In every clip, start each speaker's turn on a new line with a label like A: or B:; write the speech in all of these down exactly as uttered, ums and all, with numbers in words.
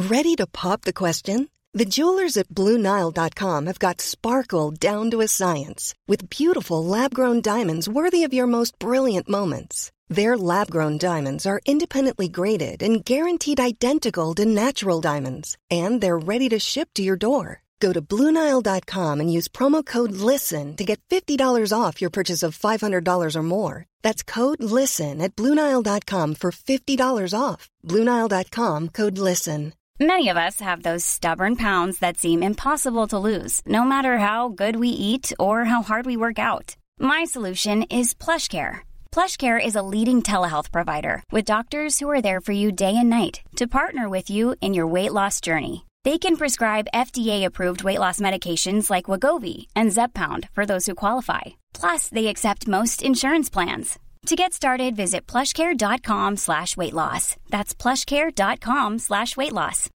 A: Ready to pop the question? The jewelers at Blue Nile dot com have got sparkle down to a science with beautiful lab-grown diamonds worthy of your most brilliant moments. Their lab-grown diamonds are independently graded and guaranteed identical to natural diamonds, and they're ready to ship to your door. Go to Blue Nile dot com and use promo code LISTEN to get fifty dollars off your purchase of five hundred dollars or more. That's code LISTEN at Blue Nile dot com for fifty dollars off. Blue Nile dot com, code LISTEN.
B: Many of us have those stubborn pounds that seem impossible to lose, no matter how good we eat or how hard we work out. My solution is PlushCare. PlushCare is a leading telehealth provider with doctors who are there for you day and night to partner with you in your weight loss journey. They can prescribe F D A-approved weight loss medications like Wegovy and Zepbound for those who qualify. Plus, they accept most insurance plans. To get started, visit plushcare.com slash weight loss. That's plushcare.com slash weight loss.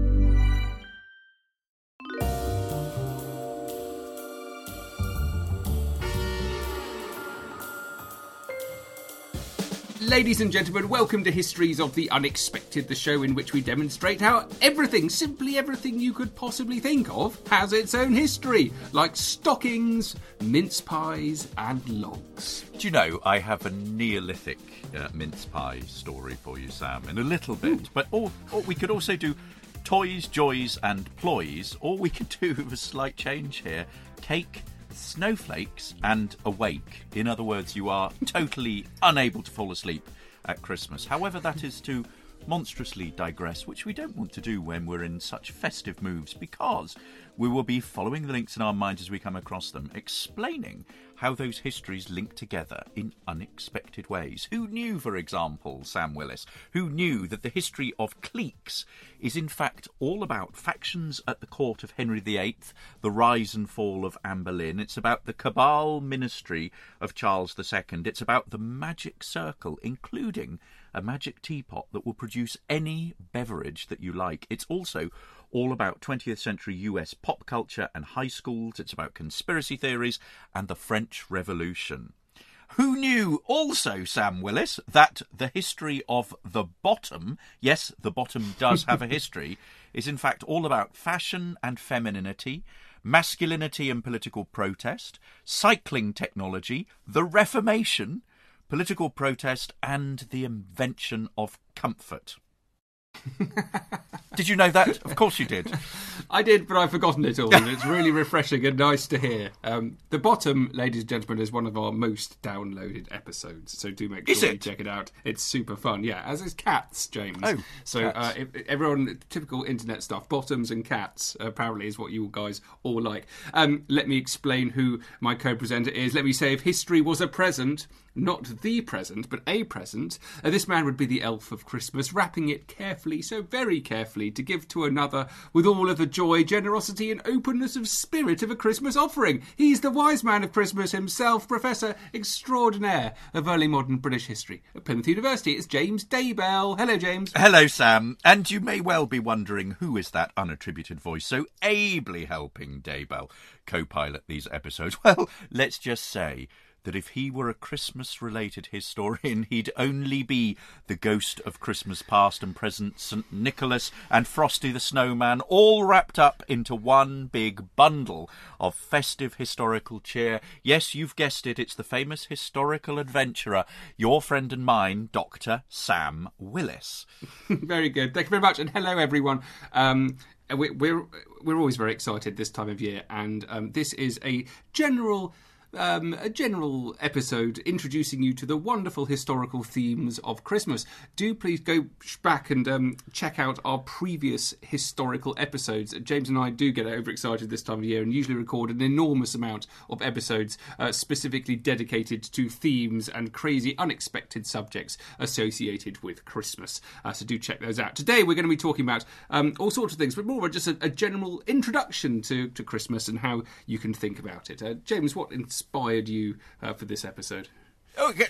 C: Ladies and gentlemen, welcome to Histories of the Unexpected, the show in which we demonstrate how everything, simply everything you could possibly think of, has its own history, like stockings, mince pies and logs.
D: Do you know, I have a Neolithic uh, mince pie story for you, Sam, in a little bit. Ooh. But or, or we could also do toys, joys and ploys, or we could do with a slight change here, cake, snowflakes and awake. In other words, you are totally unable to fall asleep at Christmas. However, that is to monstrously digress, which we don't want to do when we're in such festive moods, because we will be following the links in our minds as we come across them, explaining how those histories link together in unexpected ways. Who knew, for example, Sam Willis, who knew that the history of cliques is in fact all about factions at the court of Henry the Eighth, the rise and fall of Anne Boleyn. It's about the cabal ministry of Charles the Second. It's about the magic circle, including a magic teapot that will produce any beverage that you like. It's also all about twentieth century U S pop culture and high schools. It's about conspiracy theories and the French Revolution. Who knew also, Sam Willis, that the history of the bottom, yes, the bottom does have a history, is in fact all about fashion and femininity, masculinity and political protest, cycling technology, the Reformation, political protest, and the invention of comfort. Did you know that? Of course you did.
C: I did, but I've forgotten it all, and it's really refreshing and nice to hear. Um, the Bottom, ladies and gentlemen, is one of our most downloaded episodes, so do make
D: is
C: sure
D: it?
C: you check it out. It's super fun, yeah, as is Cats, James.
D: Oh,
C: so
D: Cats.
C: Uh, if, everyone, typical internet stuff, Bottoms and Cats, apparently is what you guys all like. Um, let me explain who my co-presenter is. Let me say, if history was a present, not the present, but a present, uh, this man would be the elf of Christmas, wrapping it carefully, so very carefully, to give to another with all of the joy, generosity and openness of spirit of a Christmas offering. He's the wise man of Christmas himself, Professor Extraordinaire of Early Modern British History at Plymouth University. It's James Daybell. Hello, James.
D: Hello, Sam. And you may well be wondering, who is that unattributed voice so ably helping Daybell co-pilot these episodes? Well, let's just say that if he were a Christmas-related historian, he'd only be the ghost of Christmas past and present, Saint Nicholas and Frosty the Snowman, all wrapped up into one big bundle of festive historical cheer. Yes, you've guessed it, it's the famous historical adventurer, your friend and mine, Doctor Sam Willis.
C: Very good. Thank you very much, and hello, everyone. Um... We're, we're we're always very excited this time of year, and um, this is a general um, a general episode introducing you to the wonderful historical themes of Christmas. Do please go back and um, check out our previous historical episodes. James and I do get overexcited this time of year and usually record an enormous amount of episodes uh, specifically dedicated to themes and crazy, unexpected subjects associated with Christmas. Uh, so do check those out. Today we're going to be talking about um, all sorts of things, but more just a, a general introduction to, to Christmas and how you can think about it. Uh, James, what inspired you uh, for this episode?
D: Okay.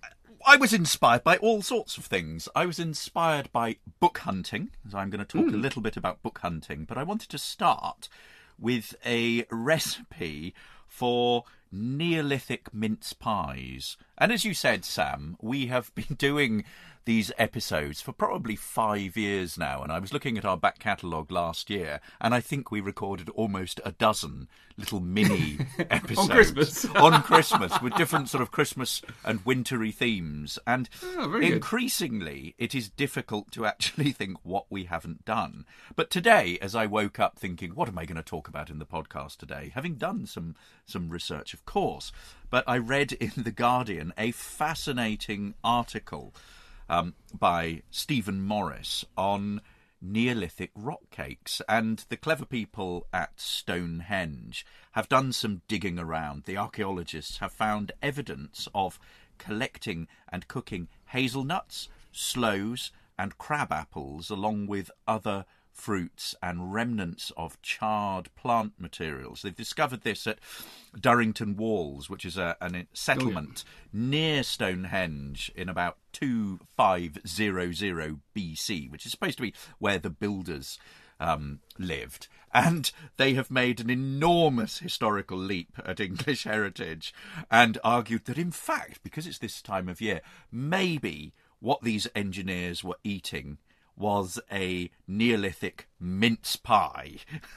D: I was inspired by all sorts of things. I was inspired by book hunting, so I'm going to talk mm. a little bit about book hunting, but I wanted to start with a recipe for Neolithic mince pies. And as you said, Sam, we have been doing these episodes for probably five years now, and I was looking at our back catalogue last year, and I think we recorded almost a dozen little mini episodes
C: on Christmas,
D: on Christmas with different sort of Christmas and wintry themes. And
C: oh, very
D: increasingly, good. It is difficult to actually think what we haven't done. But today, as I woke up thinking, what am I going to talk about in the podcast today? Having done some some research, of course, but I read in The Guardian a fascinating article Um, by Stephen Morris on Neolithic rock cakes. And the clever people at Stonehenge have done some digging around. The archaeologists have found evidence of collecting and cooking hazelnuts, sloes and crab apples, along with other fruits and remnants of charred plant materials. They've discovered this at Durrington Walls, which is a, a settlement oh, yeah. near Stonehenge in about twenty-five hundred B C, which is supposed to be where the builders um, lived. And they have made an enormous historical leap at English heritage and argued that, in fact, because it's this time of year, maybe what these engineers were eating was a Neolithic mince pie.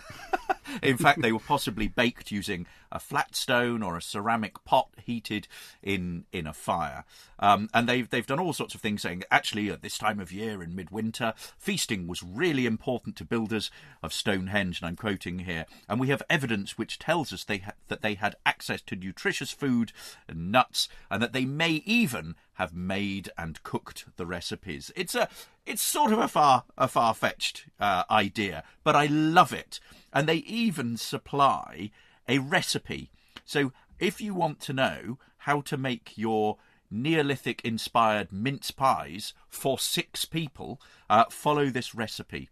D: In fact, they were possibly baked using a flat stone or a ceramic pot heated in in a fire. Um, and they've they've done all sorts of things, saying actually at this time of year in midwinter, feasting was really important to builders of Stonehenge, and I'm quoting here. And we have evidence which tells us they ha- that they had access to nutritious food and nuts, and that they may even have made and cooked the recipes. It's a it's sort of a far a far fetched uh, idea, but I love it. And they even supply a recipe. So if you want to know how to make your Neolithic-inspired mince pies for six people, uh, follow this recipe.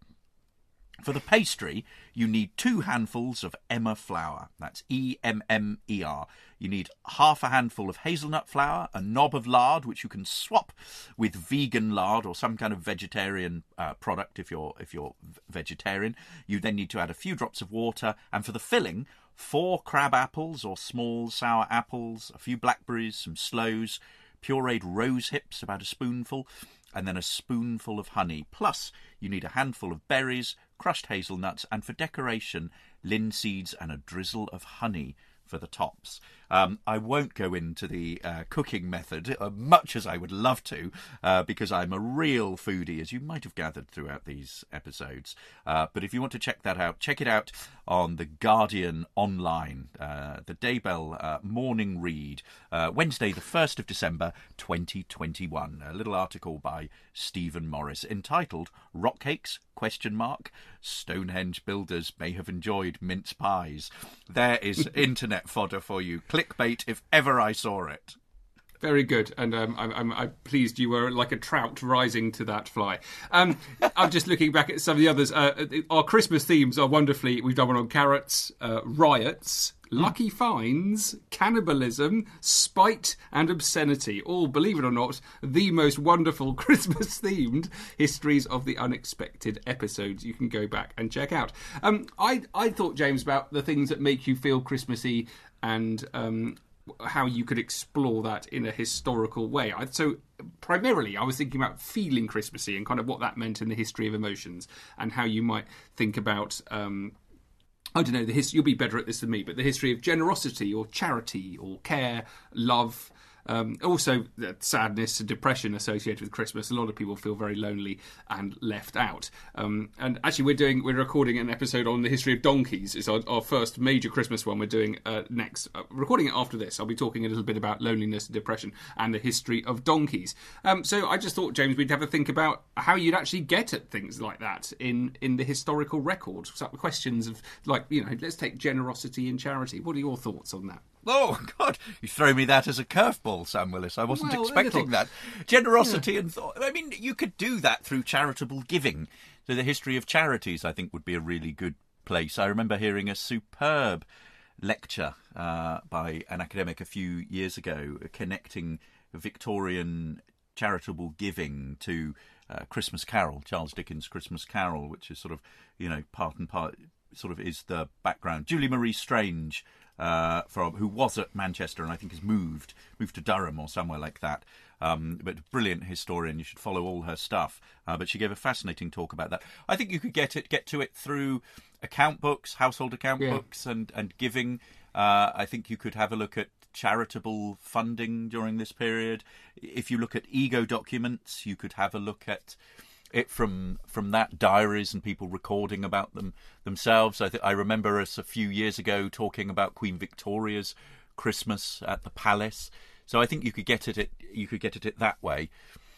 D: For the pastry, you need two handfuls of emmer flour. That's E M M E R. You need half a handful of hazelnut flour, a knob of lard, which you can swap with vegan lard or some kind of vegetarian uh, product if you're if you're vegetarian. You then need to add a few drops of water, and for the filling, four crab apples or small sour apples, a few blackberries, some sloes, pureed rose hips, about a spoonful, and then a spoonful of honey. Plus, you need a handful of berries, crushed hazelnuts, and for decoration, linseeds and a drizzle of honey for the tops. Um, I won't go into the uh, cooking method, uh, much as I would love to, uh, because I'm a real foodie, as you might have gathered throughout these episodes. Uh, but if you want to check that out, check it out on The Guardian online, uh, the Daybell uh, morning read, uh, Wednesday the first of December twenty twenty-one. A little article by Stephen Morris entitled Rock Cakes, question mark, Stonehenge builders may have enjoyed mince pies. There is internet fodder for you. Clickbait if ever I saw it.
C: Very good, and um, I'm, I'm, I'm pleased you were like a trout rising to that fly. Um, I'm just looking back at some of the others. Uh, our Christmas themes are wonderfully. We've done one on carrots, uh, riots, lucky finds, cannibalism, spite, and obscenity. All, believe it or not, the most wonderful Christmas-themed histories of the unexpected episodes you can go back and check out. Um, I, I thought, James, about the things that make you feel Christmassy and um, how you could explore that in a historical way. I, so primarily I was thinking about feeling Christmassy and kind of what that meant in the history of emotions, and how you might think about um, I don't know, the history, you'll be better at this than me, but the history of generosity or charity or care, love, um, also the sadness and depression associated with Christmas. A lot of people feel very lonely and left out. Um, and actually, we're doing we're recording an episode on the history of donkeys. It's our, our first major Christmas one. We're doing uh, next, uh, recording it after this. I'll be talking a little bit about loneliness and depression and the history of donkeys. Um, so I just thought, James, we'd have a think about how you'd actually get at things like that in in the historical record. So questions of like, you know, let's take generosity and charity. What are your thoughts on that?
D: Oh, God, you throw me that as a curveball, Sam Willis. I wasn't
C: well,
D: expecting that. Generosity yeah. and thought. I mean, you could do that through charitable giving. So the history of charities, I think, would be a really good place. I remember hearing a superb lecture uh, by an academic a few years ago connecting Victorian charitable giving to uh, Christmas Carol, Charles Dickens' Christmas Carol, which is sort of, you know, part and part sort of is the background. Julie Marie Strange, uh, from who was at Manchester and I think has moved moved to Durham or somewhere like that. Um, but brilliant historian. You should follow all her stuff. Uh, but she gave a fascinating talk about that. I think you could get it get to it through account books, household account yeah. books, and and giving. Uh, I think you could have a look at charitable funding during this period. If you look at ego documents, you could have a look at it from from that, diaries and people recording about them themselves. I th- I remember us a few years ago talking about Queen Victoria's Christmas at the Palace. So I think you could get at it. You could get at it that way.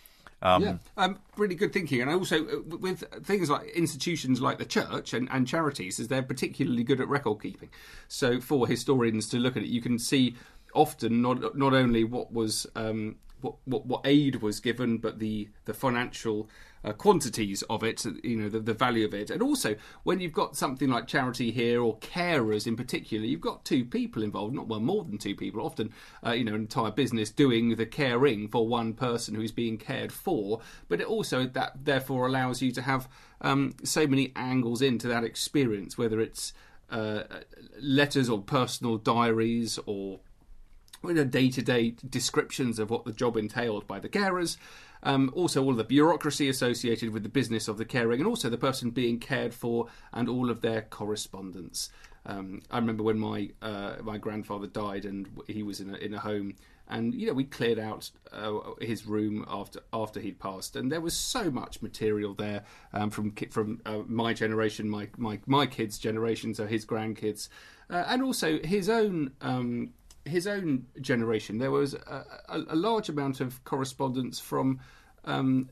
D: Um,
C: yeah, um, really good thinking. And also uh, with things like institutions like the church and, and charities, as they're particularly good at record keeping. So for historians to look at it, you can see often not not only what was um, what, what what aid was given, but the the financial uh, quantities of it, you know, the, the value of it. And also when you've got something like charity here, or carers in particular, you've got two people involved, not well more than two people, often uh, you know, an entire business doing the caring for one person who's being cared for. But it also that therefore allows you to have um, so many angles into that experience, whether it's uh, letters or personal diaries, or you know, day-to-day descriptions of what the job entailed by the carers. Um, also all of the bureaucracy associated with the business of the caring, and also the person being cared for, and all of their correspondence. Um, I remember when my uh, my grandfather died, and he was in a, in a home, and you know we cleared out uh, his room after after he'd passed, and there was so much material there um, from from uh, my generation, my, my my kids' generation, so his grandkids, uh, and also his own. Um, his own generation. There was a, a, a large amount of correspondence from um,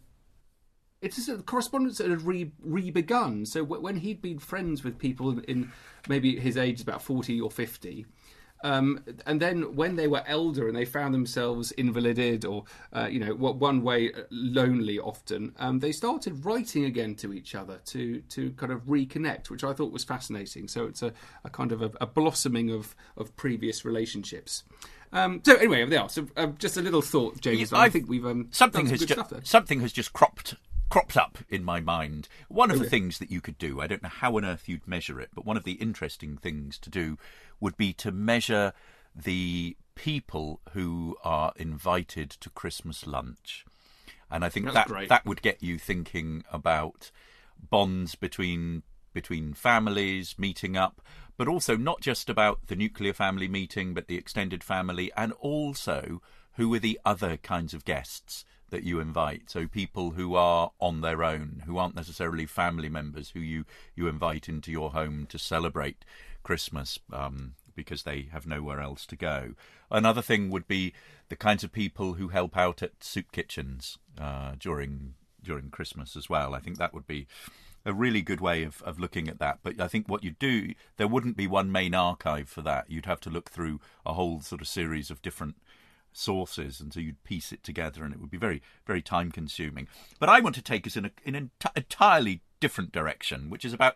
C: it's a correspondence that had re, re-begun. So w- when he'd been friends with people in, in maybe his age is about forty or fifty, um, and then when they were elder and they found themselves invalided, or uh, you know, one way lonely often, um, they started writing again to each other to to kind of reconnect, which I thought was fascinating. So it's a, a kind of a, a blossoming of of previous relationships. Um, so anyway, there are so uh, just a little thought, James. Yeah, I think we've um,
D: something
C: done some
D: has
C: good
D: ju-
C: stuff there.
D: something has just cropped. cropped up in my mind. One of
C: oh,
D: the
C: yeah.
D: things that you could do, I don't know how on earth you'd measure it, but one of the interesting things to do would be to measure the people who are invited to Christmas lunch. And I think
C: That's
D: that
C: great.
D: that would get you thinking about bonds between between families, meeting up, but also not just about the nuclear family meeting, but the extended family, and also who are the other kinds of guests that you invite. So people who are on their own, who aren't necessarily family members, who you, you invite into your home to celebrate Christmas um, because they have nowhere else to go. Another thing would be the kinds of people who help out at soup kitchens uh, during during Christmas as well. I think that would be a really good way of, of looking at that. But I think what you do, there wouldn't be one main archive for that. You'd have to look through a whole sort of series of different sources, and so you'd piece it together, and it would be very, very time consuming. But I want to take us in a, in an ent- entirely different direction, which is about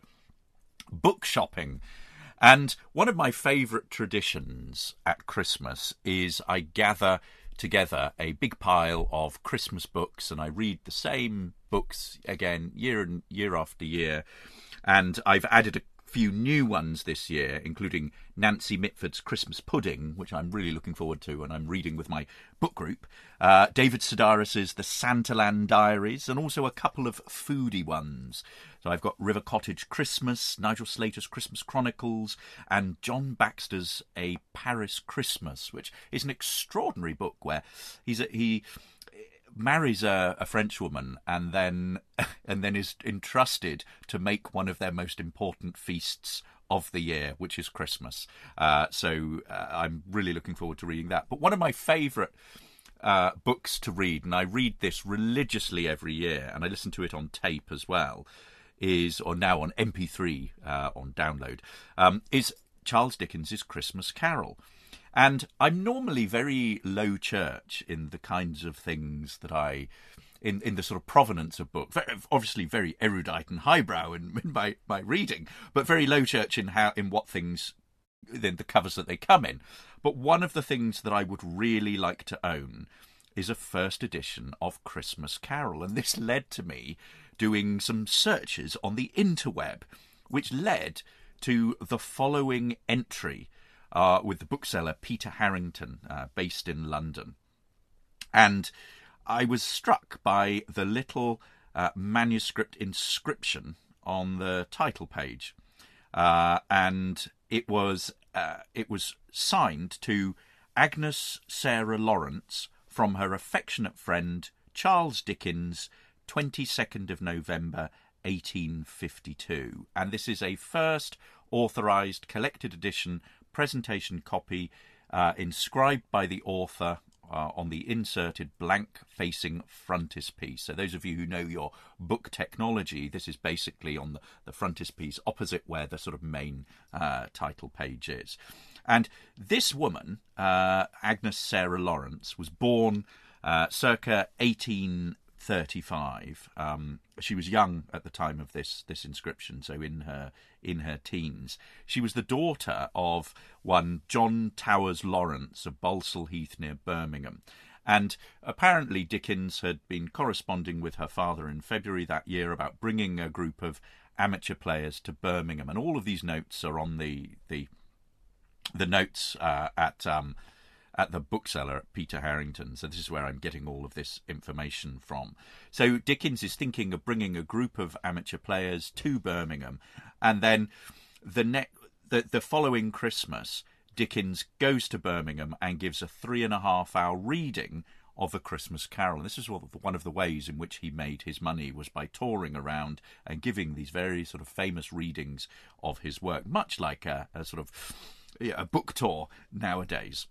D: book shopping. And one of my favourite traditions at Christmas is I gather together a big pile of Christmas books, and I read the same books again year and year after year. And I've added a few new ones this year, including Nancy Mitford's Christmas Pudding, which I'm really looking forward to, and I'm reading with my book group, uh, David Sedaris's The Santaland Diaries, and also a couple of foodie ones. So I've got River Cottage Christmas, Nigel Slater's Christmas Chronicles, and John Baxter's A Paris Christmas, which is an extraordinary book where he's a, he marries a, a French woman and then and then is entrusted to make one of their most important feasts of the year, which is Christmas. Uh, so uh, I'm really looking forward to reading that. But one of my favourite uh, books to read, and I read this religiously every year, and I listen to it on tape as well, is, or now on M P three uh, on download, um, is Charles Dickens's Christmas Carol. And I'm normally very low church in the kinds of things that I, in, in the sort of provenance of books, very, obviously very erudite and highbrow in, in my, my reading, but very low church in how in what things, in the covers that they come in. But one of the things that I would really like to own is a first edition of Christmas Carol. And this led to me doing some searches on the interweb, which led to the following entry uh, with the bookseller Peter Harrington, uh, based in London. And I was struck by the little uh, manuscript inscription on the title page. Uh, and it was uh, it was signed to Agnes Sarah Lawrence from her affectionate friend Charles Dickens, twenty-second of November, eighteen fifty-two. And this is a first authorised collected edition presentation copy uh, inscribed by the author uh, on the inserted blank-facing frontispiece. So those of you who know your book technology, this is basically on the, the frontispiece opposite where the sort of main uh, title page is. And this woman, uh, Agnes Sarah Lawrence, was born uh, circa eighteen thirty-five. Um, she was young at the time of this this inscription, so in her in her teens. She was the daughter of one John Towers Lawrence of Balsall Heath near Birmingham. And apparently Dickens had been corresponding with her father in February that year about bringing a group of amateur players to Birmingham. And all of these notes are on the the the notes uh, at um, at the bookseller at Peter Harrington. So this is where I'm getting all of this information from. So Dickens is thinking of bringing a group of amateur players to Birmingham, and then the ne- the, the following Christmas, Dickens goes to Birmingham and gives a three and a half hour reading of A Christmas Carol. And this is one of the ways in which he made his money, was by touring around and giving these very sort of famous readings of his work, much like a, a sort of a book tour nowadays.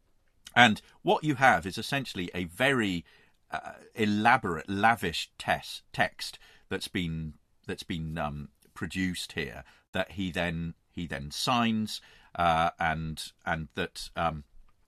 D: And what you have is essentially a very uh, elaborate, lavish tes- text that's been that's been um, produced here, that he then he then signs, uh, and and that um,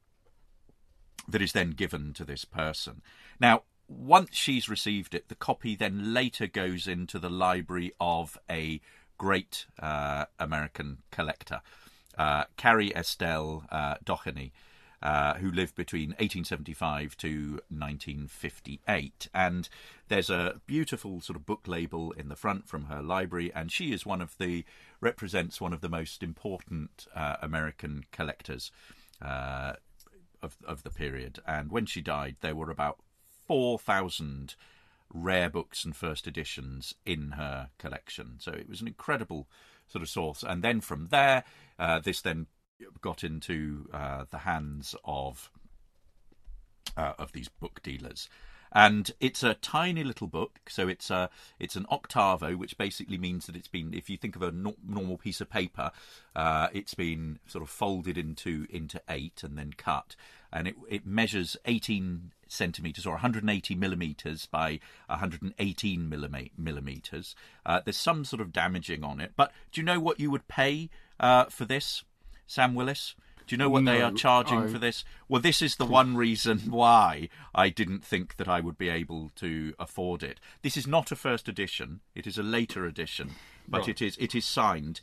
D: that is then given to this person. Now, once she's received it, the copy then later goes into the library of a great uh, American collector, uh, Carrie Estelle uh, Doheny, Uh, who lived between eighteen seventy-five to nineteen fifty-eight. And there's a beautiful sort of book label in the front from her library, and she is one of the, represents one of the most important uh, American collectors uh, of, of the period. And when she died, there were about four thousand rare books and first editions in her collection. So it was an incredible sort of source. And then from there, uh, this then got into uh, the hands of uh, of these book dealers, and it's a tiny little book. So it's a it's an octavo, which basically means that it's been, if you think of a no- normal piece of paper, uh, it's been sort of folded into into eight and then cut, and it it measures eighteen centimeters or one hundred eighty millimeters by one hundred eighteen millimeters. Uh, there's some sort of damaging on it, but do you know what you would pay uh, for this, Sam Willis? Do you know what no, they are charging I... for this? Well, this is the one reason why I didn't think that I would be able to afford it. This is not a first edition. It is a later edition, but right. it is it is signed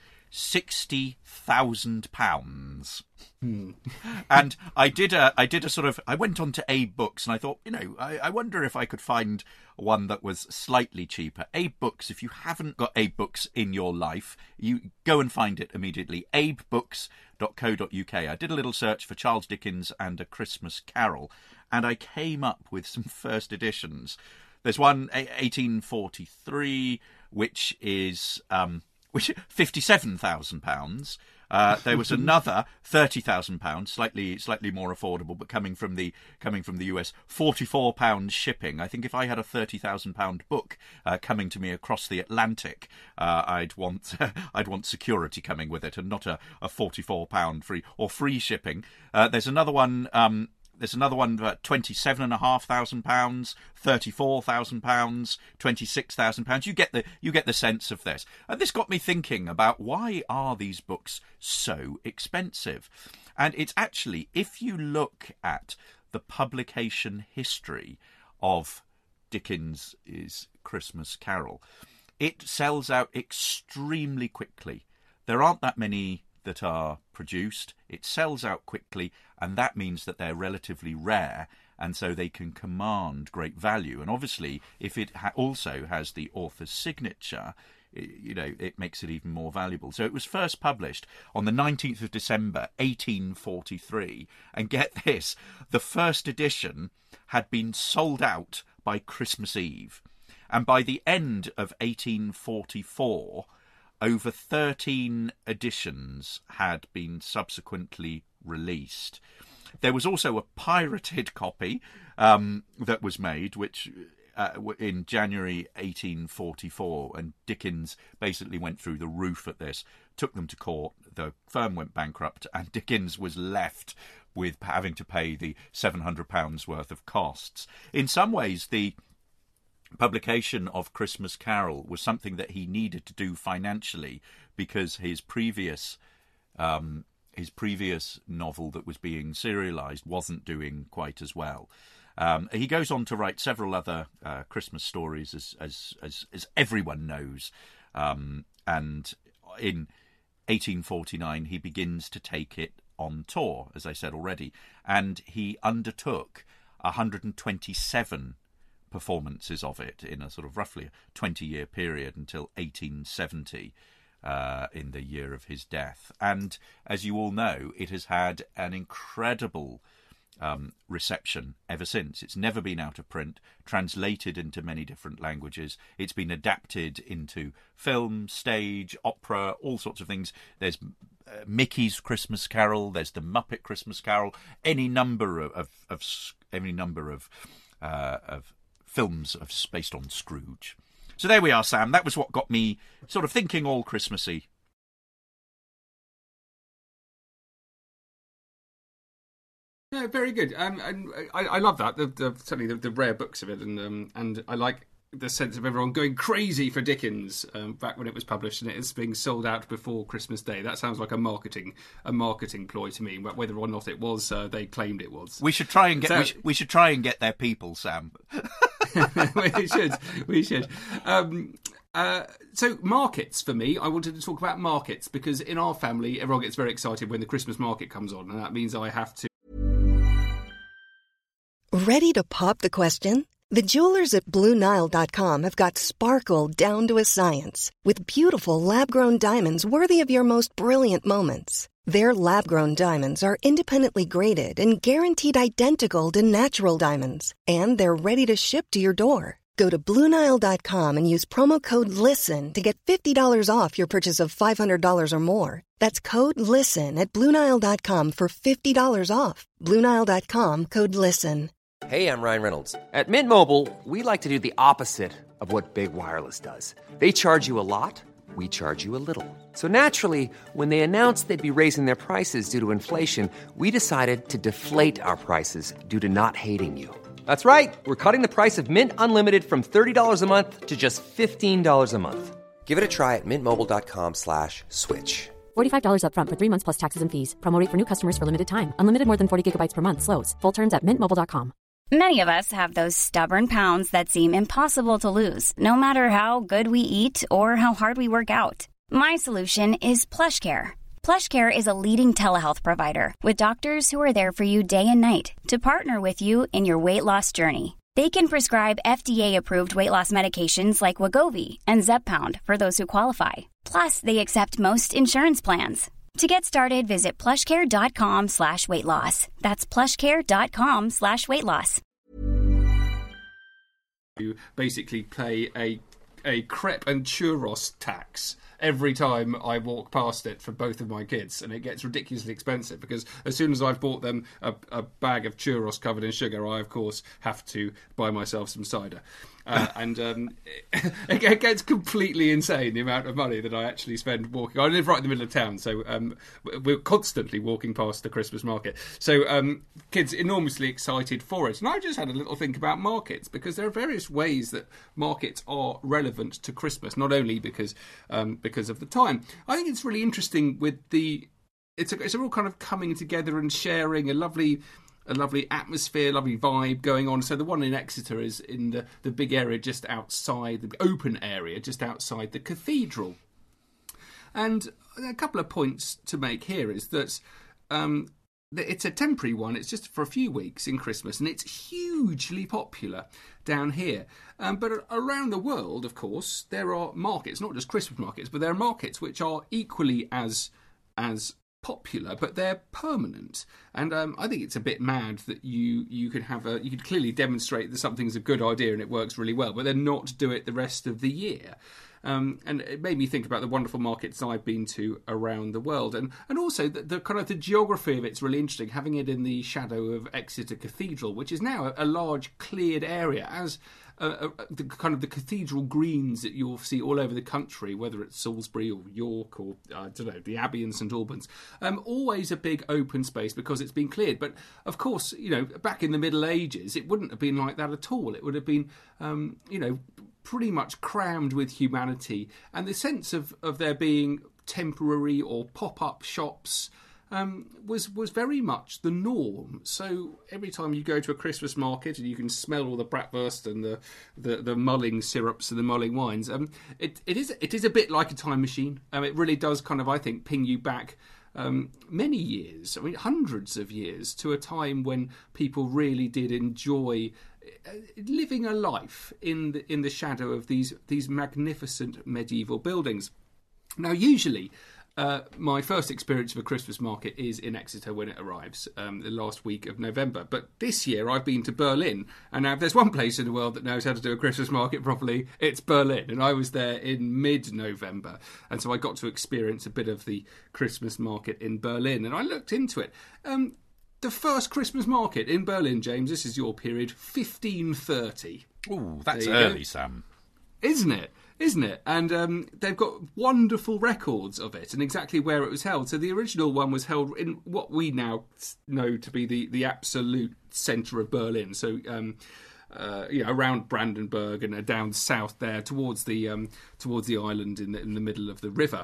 D: sixty thousand pounds. Hmm. And I did a I did a sort of I went on to Abe Books, and I thought, you know, I, I wonder if I could find one that was slightly cheaper. Abe Books, if you haven't got Abe Books in your life, you go and find it immediately. abe books dot co dot uk. I did a little search for Charles Dickens and A Christmas Carol, and I came up with some first editions. There's one eighteen forty-three, which is um, which fifty-seven thousand pounds. Uh, there was another thirty thousand pounds, slightly slightly more affordable, but coming from the coming from the U S, forty-four pounds shipping. I think if I had a thirty thousand pound book uh, coming to me across the Atlantic, uh, I'd want I'd want security coming with it, and not a, a forty-four pound free or free shipping. Uh, there's another one. Um, There's another one for twenty-seven and a half thousand pounds, thirty-four thousand pounds, twenty-six thousand pounds. You get the you get the sense of this. And this got me thinking about, why are these books so expensive? And it's actually, if you look at the publication history of Dickens's Christmas Carol, it sells out extremely quickly. There aren't that many that are produced. It sells out quickly, and that means that they're relatively rare, and so they can command great value. And obviously, if it ha- also has the author's signature, you know, it makes it even more valuable. So it was first published on the nineteenth of December, eighteen forty-three. And get this, the first edition had been sold out by Christmas Eve. And by the end of eighteen forty-four, over thirteen editions had been subsequently released. There was also a pirated copy um, that was made, which uh, in January eighteen forty-four, and Dickens basically went through the roof at this, took them to court, the firm went bankrupt, and Dickens was left with having to pay the seven hundred pounds worth of costs. In some ways, the publication of Christmas Carol was something that he needed to do financially, because his previous um, his previous novel that was being serialised wasn't doing quite as well. Um, he goes on to write several other uh, Christmas stories, as as as, as everyone knows, um, and in eighteen forty-nine he begins to take it on tour, as I said already, and he undertook one hundred twenty-seven performances of it in a sort of roughly twenty-year period until eighteen seventy, uh, in the year of his death. And as you all know, it has had an incredible um, reception ever since. It's never been out of print, translated into many different languages. It's been adapted into film, stage, opera, all sorts of things. There's uh, Mickey's Christmas Carol, there's the Muppet Christmas Carol, any number of, of, of any number of uh, of films of, based on Scrooge. So there we are, Sam. That was what got me sort of thinking all Christmassy.
C: No, very good. Um, and I, I love that. The, the, certainly the, the rare books of it, and um, and I like the sense of everyone going crazy for Dickens um, back when it was published, and it is being sold out before Christmas Day. That sounds like a marketing a marketing ploy to me. Whether or not it was, uh, they claimed it was.
D: We should try and get
C: So,
D: we, sh- we should try and get their people, Sam.
C: we should. We should. Um, uh, so markets for me, I wanted to talk about markets because in our family, everyone gets very excited when the Christmas market comes on, and that means I have to.
A: Ready to pop the question? The jewelers at Blue Nile dot com have got sparkle down to a science with beautiful lab-grown diamonds worthy of your most brilliant moments. Their lab-grown diamonds are independently graded and guaranteed identical to natural diamonds, and they're ready to ship to your door. Go to Blue Nile dot com and use promo code LISTEN to get fifty dollars off your purchase of five hundred dollars or more. That's code LISTEN at Blue Nile dot com for fifty dollars off. Blue Nile dot com, code LISTEN.
E: Hey, I'm Ryan Reynolds. At Mint Mobile, we like to do the opposite of what Big Wireless does. They charge you a lot, we charge you a little. So naturally, when they announced they'd be raising their prices due to inflation, we decided to deflate our prices due to not hating you. That's right. We're cutting the price of Mint Unlimited from thirty dollars a month to just fifteen dollars a month. Give it a try at mintmobile.com slash switch.
F: forty-five dollars up front for three months plus taxes and fees. Promo rate for new customers for limited time. Unlimited more than forty gigabytes per month slows. Full terms at mint mobile dot com.
B: Many of us have those stubborn pounds that seem impossible to lose, no matter how good we eat or how hard we work out. My solution is PlushCare. PlushCare is a leading telehealth provider with doctors who are there for you day and night to partner with you in your weight loss journey. They can prescribe F D A-approved weight loss medications like Wegovy and Zepbound for those who qualify. Plus, they accept most insurance plans. To get started, visit plushcare.com slash weight loss. That's plushcare.com slash weight loss.
C: You basically pay a a crepe and churros tax every time I walk past it for both of my kids, and it gets ridiculously expensive because as soon as I've bought them a, a bag of churros covered in sugar, I of course have to buy myself some cider. Uh, and um, it, it gets completely insane, the amount of money that I actually spend walking. I live right in the middle of town, so um, we're constantly walking past the Christmas market. So um, kids enormously excited for it. And I just had a little think about markets, because there are various ways that markets are relevant to Christmas, not only because um, because of the time. I think it's really interesting with the... It's a, it's a real kind of coming together and sharing a lovely... a lovely atmosphere, lovely vibe going on. So the one in Exeter is in the, the big area just outside, the open area just outside the cathedral. And a couple of points to make here is that um, it's a temporary one. It's just for a few weeks in Christmas, and it's hugely popular down here. Um, but around the world, of course, there are markets, not just Christmas markets, but there are markets which are equally as as popular, but they're permanent. And um, I think it's a bit mad that you you could have a you could clearly demonstrate that something's a good idea and it works really well, but then not do it the rest of the year. Um, and it made me think about the wonderful markets I've been to around the world, and and also the, the kind of the geography of it's really interesting. Having it in the shadow of Exeter Cathedral, which is now a, a large cleared area, as uh, uh, the kind of the cathedral greens that you'll see all over the country, whether it's Salisbury or York or uh, I don't know, the Abbey and St Albans. Um, always a big open space because it's been cleared. But of course, you know, back in the Middle Ages, it wouldn't have been like that at all. It would have been, um, you know. pretty much crammed with humanity, and the sense of, of there being temporary or pop-up shops um, was was very much the norm. So every time you go to a Christmas market and you can smell all the bratwurst and the, the, the mulling syrups and the mulling wines, um, it it is it is a bit like a time machine. Um, it really does kind of, I think, ping you back um, many years, I mean hundreds of years, to a time when people really did enjoy living a life in the, in the shadow of these these magnificent medieval buildings. Now, usually, uh, my first experience of a Christmas market is in Exeter when it arrives, um, the last week of November. But this year, I've been to Berlin, and now if there's one place in the world that knows how to do a Christmas market properly, it's Berlin. And I was there in mid-November, and so I got to experience a bit of the Christmas market in Berlin, and I looked into it. Um, The first Christmas market in Berlin, James, this is your period, fifteen thirty.
D: Ooh, that's early, go. Sam.
C: Isn't it? Isn't it? And um, they've got wonderful records of it and exactly where it was held. So the original one was held in what we now know to be the, the absolute centre of Berlin. So, um, uh, you know, around Brandenburg and down south there towards the um, towards the island in the, in the middle of the river.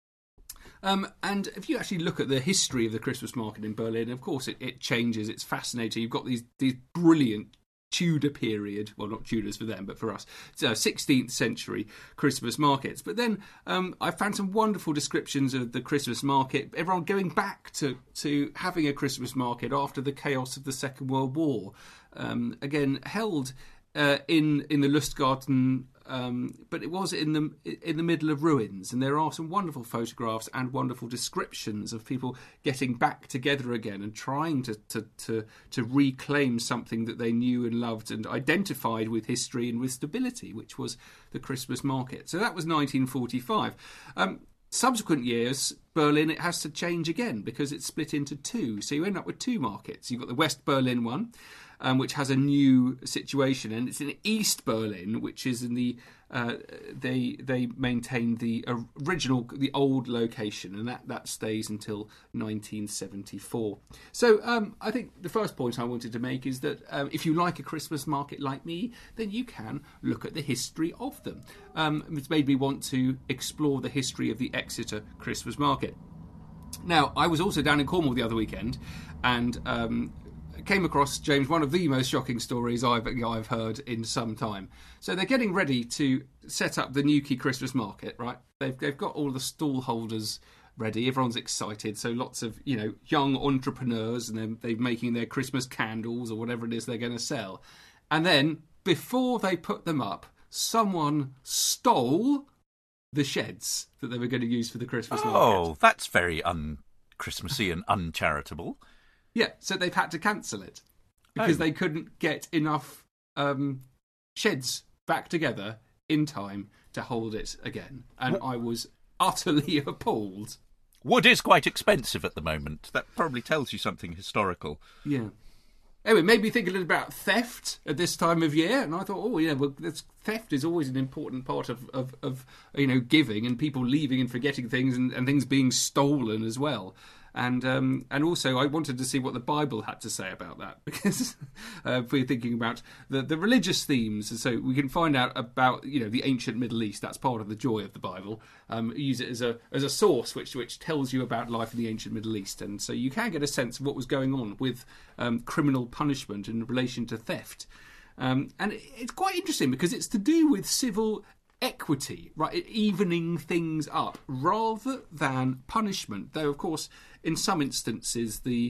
C: Um, and if you actually look at the history of the Christmas market in Berlin, of course it, it changes. It's fascinating. You've got these these brilliant Tudor period, well, not Tudors for them, but for us, so sixteenth century Christmas markets. But then um, I found some wonderful descriptions of the Christmas market, everyone going back to, to having a Christmas market after the chaos of the Second World War. Um, again, held uh, in, in the Lustgarten, Um, but it was in the in the middle of ruins, and there are some wonderful photographs and wonderful descriptions of people getting back together again and trying to to, to, to reclaim something that they knew and loved and identified with history and with stability, which was the Christmas market. So that was nineteen forty-five. Um, subsequent years, Berlin, it has to change again because it's split into two. So you end up with two markets. You've got the West Berlin one, Um, which has a new situation, and it's in East Berlin, which is in the uh, they they maintain the original, the old location, and that, that stays until nineteen seventy-four. So um, I think the first point I wanted to make is that um, if you like a Christmas market like me, then you can look at the history of them. Um, it's made me want to explore the history of the Exeter Christmas market. Now, I was also down in Cornwall the other weekend, and um, came across, James, one of the most shocking stories I've I've heard in some time. So they're getting ready to set up the Newquay Christmas market, right? They've they've got all the stall holders ready. Everyone's excited. So lots of, you know, young entrepreneurs, and they're, they're making their Christmas candles or whatever it is they're going to sell. And then before they put them up, someone stole the sheds that they were going to use for the Christmas
D: oh,
C: market.
D: Oh, that's very un-Christmassy and uncharitable.
C: Yeah, so they've had to cancel it because oh. they couldn't get enough um, sheds back together in time to hold it again. And what? I was utterly appalled.
D: Wood is quite expensive at the moment. That probably tells you something historical.
C: Yeah. Anyway, it made me think a little about theft at this time of year, and I thought, oh, yeah, well, this, theft is always an important part of, of, of, you know, giving, and people leaving and forgetting things, and, and things being stolen as well. And um, and also, I wanted to see what the Bible had to say about that, because uh, if we're thinking about the, the religious themes, so we can find out about, you know, the ancient Middle East. That's part of the joy of the Bible. Um, use it as a as a source which which tells you about life in the ancient Middle East, and so you can get a sense of what was going on with um, criminal punishment in relation to theft. Um, and it's quite interesting because it's to do with civil equity, right? Evening things up rather than punishment. Though, of course, in some instances, the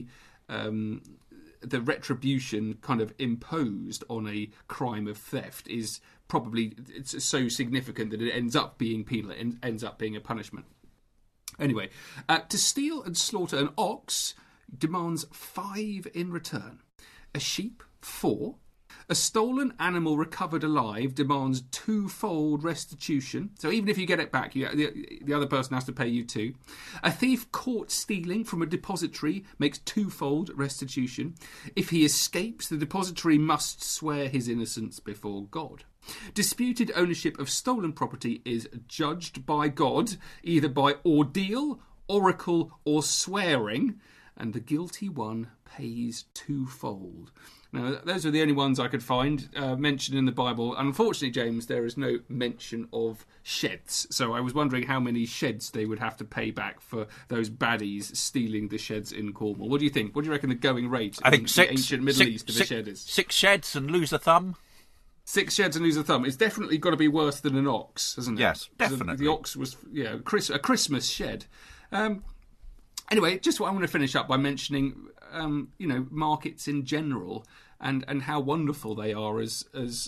C: um, the retribution kind of imposed on a crime of theft is probably it's so significant that it ends up being penal. It ends up being a punishment. Anyway, uh, to steal and slaughter an ox demands five in return. A sheep, four. A stolen animal recovered alive demands twofold restitution. So even if you get it back, you, the, the other person has to pay you two. A thief caught stealing from a depository makes twofold restitution. If he escapes, the depository must swear his innocence before God. Disputed ownership of stolen property is judged by God, either by ordeal, oracle, or swearing, and the guilty one pays twofold. Now, those are the only ones I could find uh, mentioned in the Bible. Unfortunately, James, there is no mention of sheds. So I was wondering how many sheds they would have to pay back for those baddies stealing the sheds in Cornwall. What do you think? What do you reckon the going rate
D: I
C: in
D: think six,
C: the ancient Middle
D: six,
C: East of
D: six,
C: a shed is?
D: Six sheds and lose a thumb?
C: Six sheds and lose a thumb. It's definitely got to be worse than an ox, hasn't it?
D: Yes, definitely.
C: The, the ox was, yeah, a Christmas shed. Um, anyway, just what I want to finish up by mentioning, um, you know, markets in general and, and how wonderful they are as as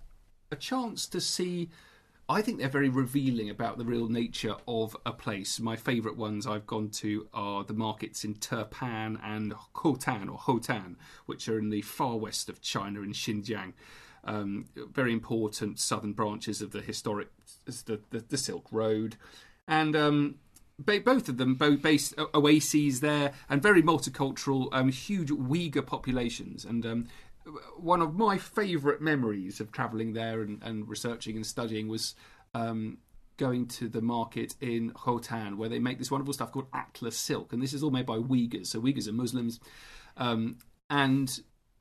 C: a chance to see. I think they're very revealing about the real nature of a place. My favourite ones I've gone to are the markets in Turpan and Khotan, or Hotan, which are in the far west of China in Xinjiang. Um, very important southern branches of the historic the, the, the Silk Road, and um, ba- both of them both based oases there, and very multicultural, um, huge Uyghur populations. And um, one of my favourite memories of travelling there and, and researching and studying was um, going to the market in Khotan, where they make this wonderful stuff called Atlas silk, and this is all made by Uyghurs. So Uyghurs are Muslims, um, and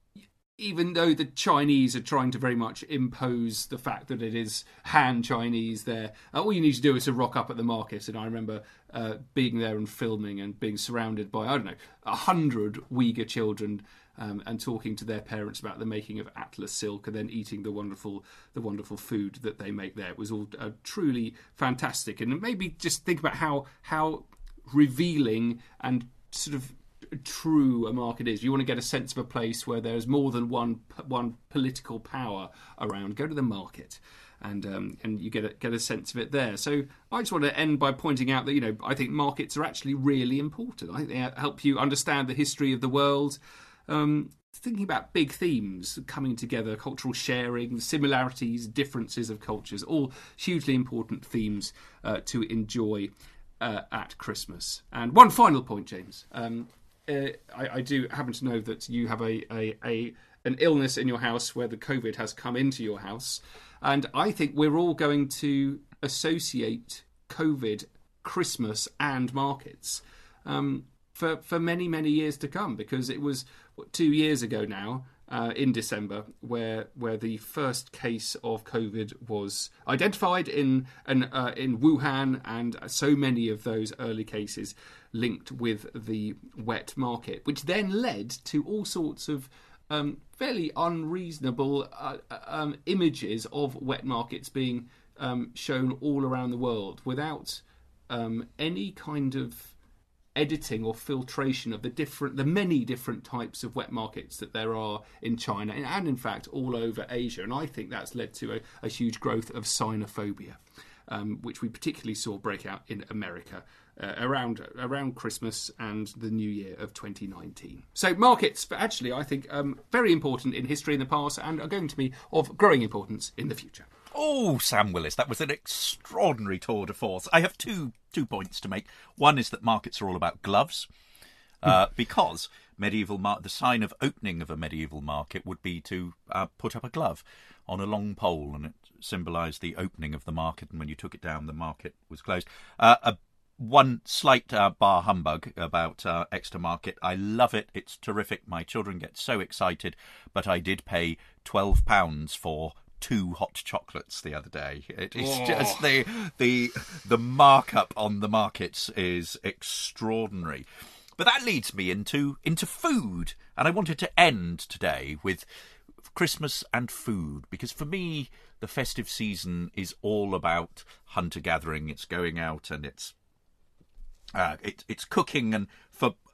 C: even though the Chinese are trying to very much impose the fact that it is Han Chinese there, uh, all you need to do is to rock up at the market. And I remember uh, being there and filming and being surrounded by, I don't know, a hundred Uyghur children um, and talking to their parents about the making of Atlas silk and then eating the wonderful the wonderful food that they make there. It was all uh, truly fantastic. And maybe just think about how how revealing and sort of true a market is. You want to get a sense of a place where there's more than one one political power around. Go to the market, and um, and you get a, get a sense of it there. So I just want to end by pointing out that, you know, I think markets are actually really important. I think they help you understand the history of the world. Um, thinking about big themes coming together, cultural sharing, similarities, differences of cultures, all hugely important themes uh, to enjoy uh, at Christmas. And one final point, James. Um, Uh, I, I do happen to know that you have a, a, a an illness in your house where the COVID has come into your house, and I think we're all going to associate COVID, Christmas, and markets um, for for many many years to come, because it was what, two years ago now uh, in December where where the first case of COVID was identified in an, uh, in Wuhan, and so many of those early cases linked with the wet market, which then led to all sorts of um, fairly unreasonable uh, um, images of wet markets being um, shown all around the world without um, any kind of editing or filtration of the different, the many different types of wet markets that there are in China and, and in fact all over Asia. And I think that's led to a, a huge growth of xenophobia, um, which we particularly saw break out in America Uh, around around Christmas and the New Year of twenty nineteen. So markets, but actually, I think um, very important in history in the past and are going to be of growing importance in the future.
D: Oh, Sam Willis, that was an extraordinary tour de force. I have two two points to make. One is that markets are all about gloves, uh, because medieval mar- the sign of opening of a medieval market would be to uh, put up a glove on a long pole, and it symbolised the opening of the market. And when you took it down, the market was closed. Uh, a One slight uh, bar humbug about uh, Exeter Market. I love it. It's terrific. My children get so excited. But I did pay twelve pounds for two hot chocolates the other day. It is oh. just the the the markup on the markets is extraordinary. But that leads me into into food, and I wanted to end today with Christmas and food, because for me the festive season is all about hunter gathering. It's going out and it's Uh, it, it's cooking, and for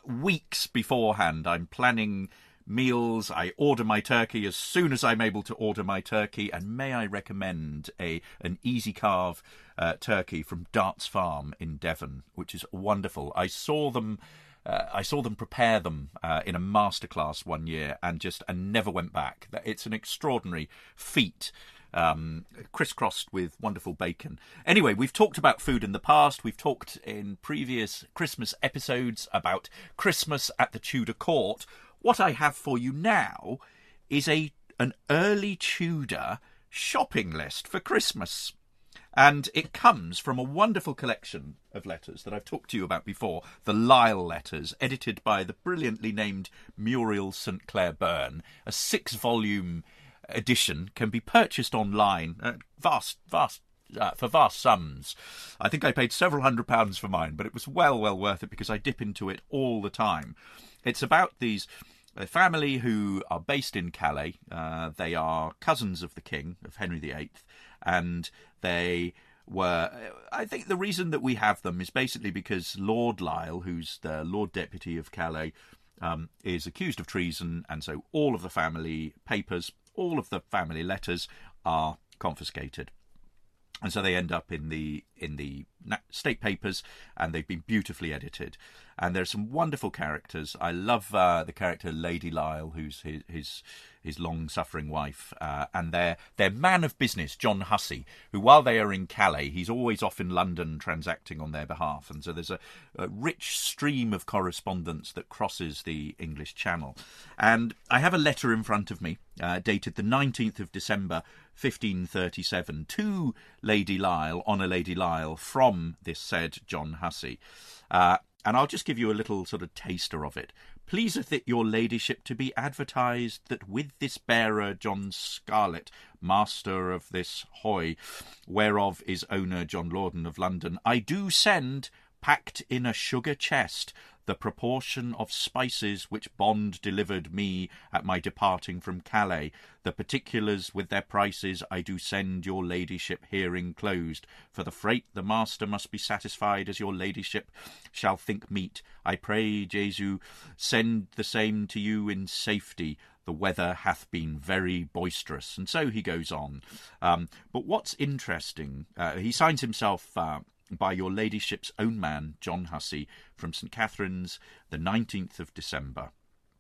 D: weeks beforehand. I'm planning meals. I order my turkey as soon as I'm able to order my turkey. And may I recommend a an easy carve uh, turkey from Darts Farm in Devon, which is wonderful. I saw them. Uh, I saw them prepare them uh, in a masterclass one year, and just and never went back. It's an extraordinary feat, um, crisscrossed with wonderful bacon. Anyway, we've talked about food in the past. We've talked in previous Christmas episodes about Christmas at the Tudor court. What I have for you now is a an early Tudor shopping list for Christmas. And it comes from a wonderful collection of letters that I've talked to you about before, the Lisle letters, edited by the brilliantly named Muriel Saint Clair Byrne. A six-volume edition can be purchased online at vast, vast, uh, for vast sums. I think I paid several hundred pounds for mine, but it was well, well worth it because I dip into it all the time. It's about these a family who are based in Calais. Uh, they are cousins of the king, of Henry the Eighth, and they were... I think the reason that we have them is basically because Lord Lisle, who's the Lord Deputy of Calais, um, is accused of treason, and so all of the family papers, all of the family letters are confiscated. And so they end up in the in the state papers, and they've been beautifully edited. And there are some wonderful characters. I love uh, the character Lady Lisle, who's his his, his long-suffering wife, uh, and their their man of business, John Hussey, who, while they are in Calais, he's always off in London transacting on their behalf. And so there's a, a rich stream of correspondence that crosses the English Channel. And I have a letter in front of me, uh, dated the nineteenth of December, fifteen thirty-seven, to Lady Lisle, Honour Lady Lisle, from this said John Hussey. Uh, and I'll just give you a little sort of taster of it. Pleaseth it your ladyship to be advertised that with this bearer John Scarlett, master of this hoy, whereof is owner John Lorden of London, I do send, packed in a sugar chest, the proportion of spices which Bond delivered me at my departing from Calais. The particulars with their prices I do send your ladyship here enclosed. For the freight the master must be satisfied as your ladyship shall think meet. I pray Jesu send the same to you in safety. The weather hath been very boisterous. And so he goes on. Um, but what's interesting, uh, he signs himself... Uh, by your ladyship's own man, John Hussey, from St Catherine's, the nineteenth of December.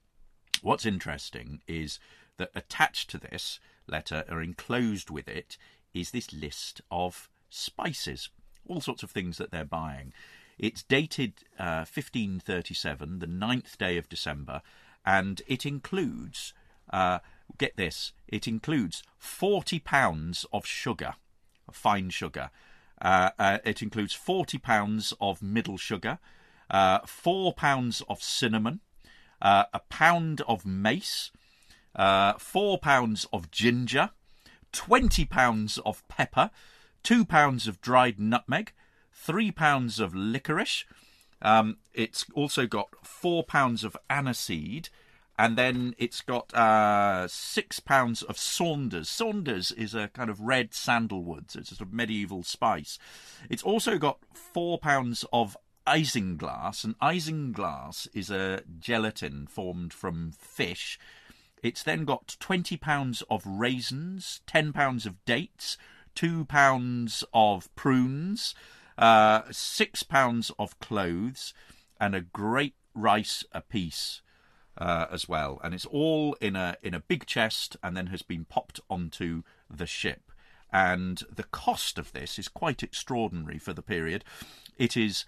D: What's interesting is that attached to this letter, or enclosed with it, is this list of spices, all sorts of things that they're buying. It's dated uh, fifteen thirty-seven, the ninth day of December, and it includes, uh, get this, it includes forty pounds of sugar, fine sugar. Uh, uh, it includes forty pounds of middle sugar, uh, four pounds of cinnamon, uh, a pound of mace, uh, four pounds of ginger, twenty pounds of pepper, two pounds of dried nutmeg, three pounds of licorice. Um, it's also got four pounds of aniseed. And then it's got uh, six pounds of Saunders. Saunders is a kind of red sandalwood, so it's a sort of medieval spice. It's also got four pounds of isinglass, and isinglass is a gelatin formed from fish. It's then got twenty pounds of raisins, ten pounds of dates, two pounds of prunes, uh, six pounds of cloves, and a great rice apiece. Uh, as well, and it's all in a in a big chest, and then has been popped onto the ship. And the cost of this is quite extraordinary for the period. It is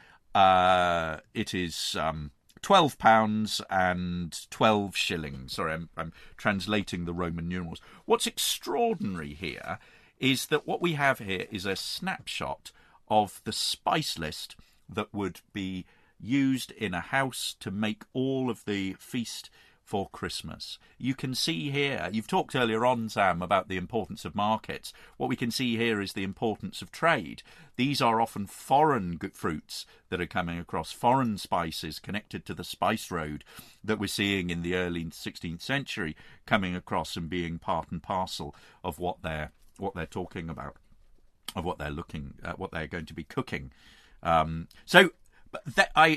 D: uh, it is um, twelve pounds and twelve shillings. Sorry, I'm, I'm translating the Roman numerals. What's extraordinary here is that what we have here is a snapshot of the spice list that would be used in a house to make all of the feast for Christmas. You can see here, you've talked earlier on, Sam, about the importance of markets. What we can see here is the importance of trade. These are often foreign fruits that are coming across, foreign spices connected to the spice road that we're seeing in the early sixteenth century coming across and being part and parcel of what they're what they're talking about, of what they're looking at, what they're going to be cooking. Um, so But that I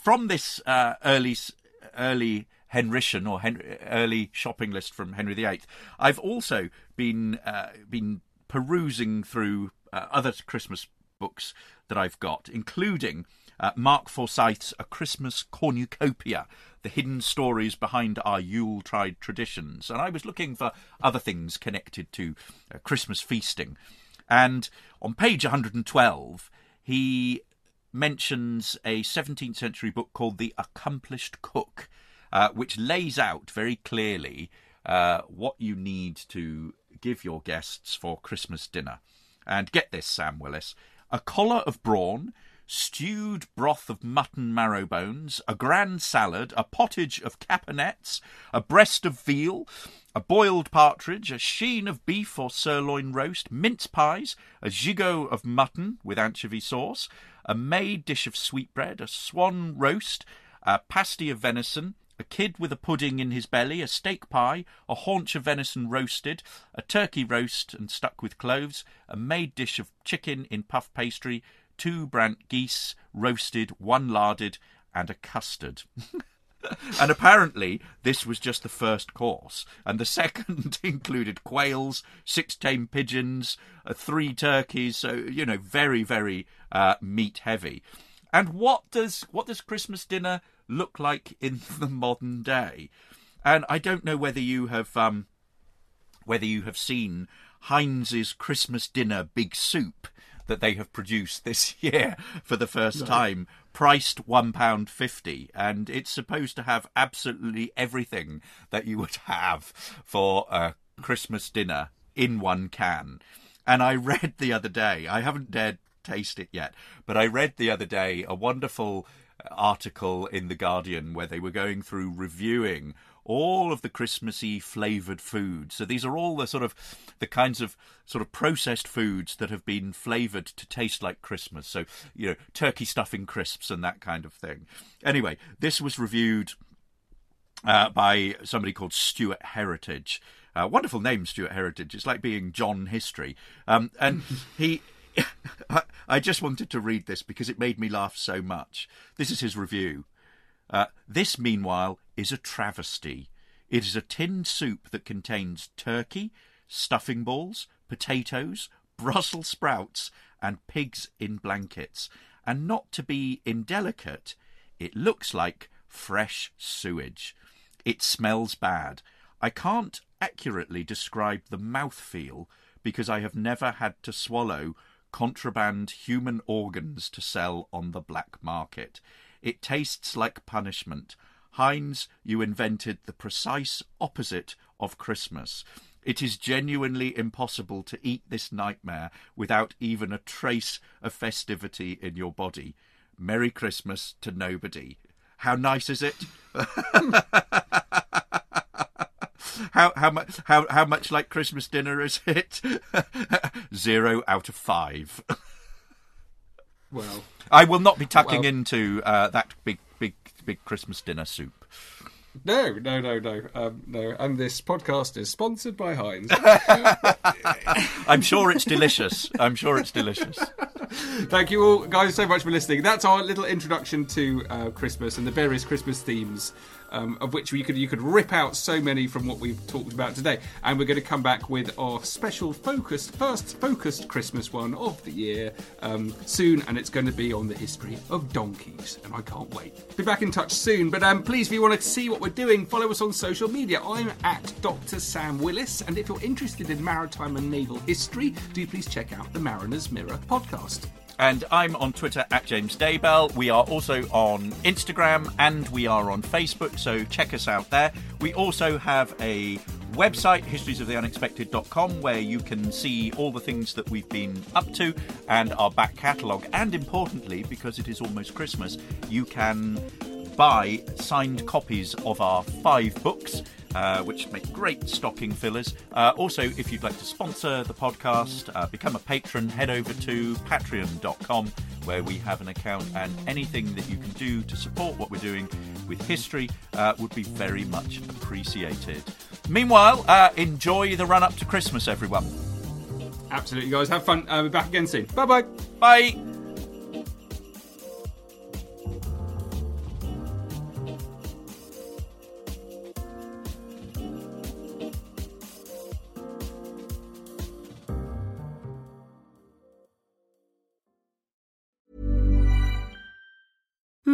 D: from this uh, early early Henrician or Henry, early shopping list from Henry the Eighth, I've also been uh, been perusing through uh, other Christmas books that I've got, including uh, Mark Forsyth's A Christmas Cornucopia, the hidden stories behind our Yuletide traditions. And I was looking for other things connected to uh, Christmas feasting. And on page one hundred twelve, he mentions a seventeenth century book called The Accomplished Cook, uh, which lays out very clearly uh, what you need to give your guests for Christmas dinner. And get this, Sam Willis: a collar of brawn, stewed broth of mutton marrow bones, a grand salad, a pottage of caponets, a breast of veal, a boiled partridge, a sheen of beef or sirloin roast, mince pies, a gigot of mutton with anchovy sauce, a made dish of sweetbread, a swan roast, a pasty of venison, a kid with a pudding in his belly, a steak pie, a haunch of venison roasted, a turkey roast and stuck with cloves, a made dish of chicken in puff pastry, two brant geese roasted, one larded, and a custard. And apparently this was just the first course, and the second included quails, six tame pigeons, uh, three turkeys, so, you know, very, very uh, meat heavy. And what does what does Christmas dinner look like in the modern day? And I don't know whether you have um, whether you have seen Heinz's Christmas dinner big soup that they have produced this year for the first no. time, priced one pound fifty, and it's supposed to have absolutely everything that you would have for a Christmas dinner in one can. And I read the other day, I haven't dared taste it yet, but I read the other day a wonderful article in The Guardian where they were going through reviewing all of the Christmassy flavoured foods. So these are all the sort of the kinds of sort of processed foods that have been flavoured to taste like Christmas. So, you know, turkey stuffing crisps and that kind of thing. Anyway, this was reviewed uh, by somebody called Stuart Heritage. Uh, wonderful name, Stuart Heritage. It's like being John History. Um, and he... I just wanted to read this because it made me laugh so much. This is his review. Uh, this, meanwhile, is a travesty. It is a tinned soup that contains turkey, stuffing balls, potatoes, Brussels sprouts, and pigs in blankets. And not to be indelicate, it looks like fresh sewage. It smells bad. I can't accurately describe the mouthfeel because I have never had to swallow contraband human organs to sell on the black market. It tastes like punishment. Heinz, you invented the precise opposite of Christmas. It is genuinely impossible to eat this nightmare without even a trace of festivity in your body. Merry Christmas to nobody. How nice is it? How how much how how much like Christmas dinner is it? Zero out of five.
C: Well,
D: I will not be tucking
C: well,
D: into uh, that big big big Christmas dinner soup.
C: No, no, no, no, um, no. And this podcast is sponsored by Heinz.
D: I'm sure it's delicious. I'm sure it's delicious.
C: Thank you all, guys, so much for listening. That's our little introduction to uh, Christmas and the various Christmas themes, um, of which you could you could rip out so many from what we've talked about today. And we're going to come back with our special focused, first focused Christmas one of the year um, soon, and it's going to be on the history of donkeys, and I can't wait. Be back in touch soon, but um, please, if you want to see what we're doing, follow us on social media. I'm at Doctor Sam Willis, and if you're interested in maritime and naval history, do please check out the Mariner's Mirror podcast.
D: And I'm on Twitter at James Daybell. We are also on Instagram and we are on Facebook, so check us out there. We also have a website, histories of the unexpected dot com, where you can see all the things that we've been up to and our back catalogue. And importantly, because it is almost Christmas, you can buy signed copies of our five books, Uh, which make great stocking fillers. Uh, also, if you'd like to sponsor the podcast, uh, become a patron, head over to patreon dot com, where we have an account, and anything that you can do to support what we're doing with history uh, would be very much appreciated. Meanwhile, uh, enjoy the run-up to Christmas, everyone.
C: Absolutely, guys. Have fun. Uh, we're back again soon. Bye-bye.
D: Bye.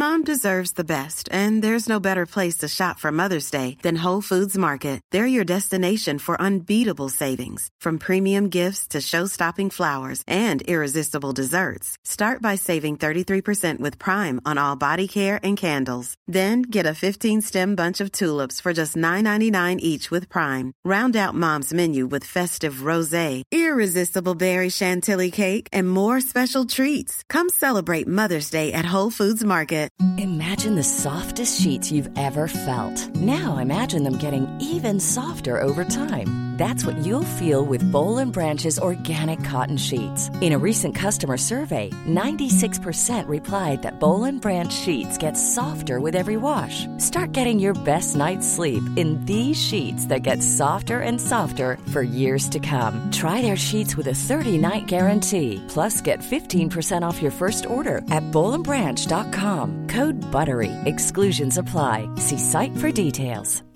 G: mom deserves the best, and there's no better place to shop for Mother's Day than Whole Foods Market. They're your destination for unbeatable savings, from premium gifts to show-stopping flowers and irresistible desserts. Start by saving thirty-three percent with Prime on all body care and candles. Then get a fifteen-stem bunch of tulips for just nine ninety-nine each with Prime. Round out Mom's menu with festive rosé, irresistible berry chantilly cake, and more special treats. Come celebrate Mother's Day at Whole Foods Market.
H: Imagine the softest sheets you've ever felt. Now imagine them getting even softer over time. That's what you'll feel with Boll and Branch's organic cotton sheets. In a recent customer survey, ninety-six percent replied that Boll and Branch sheets get softer with every wash. Start getting your best night's sleep in these sheets that get softer and softer for years to come. Try their sheets with a thirty-night guarantee. Plus, get fifteen percent off your first order at boll and branch dot com. Code BUTTERY. Exclusions apply. See site for details.